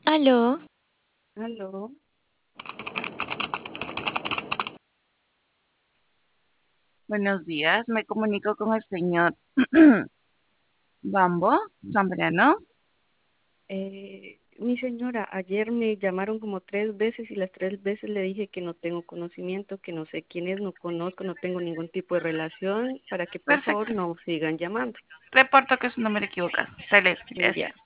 Aló, Aló, Buenos días, me comunico con el señor Bambo Zambrano. mi señora, ayer me llamaron como 3 veces y las 3 veces le dije que no tengo conocimiento, que no sé quién es, no conozco, no tengo ningún tipo de relación, para que por favor Perfecto, no sigan llamando. reporto que es un número equivocado. Se le Ya. explica.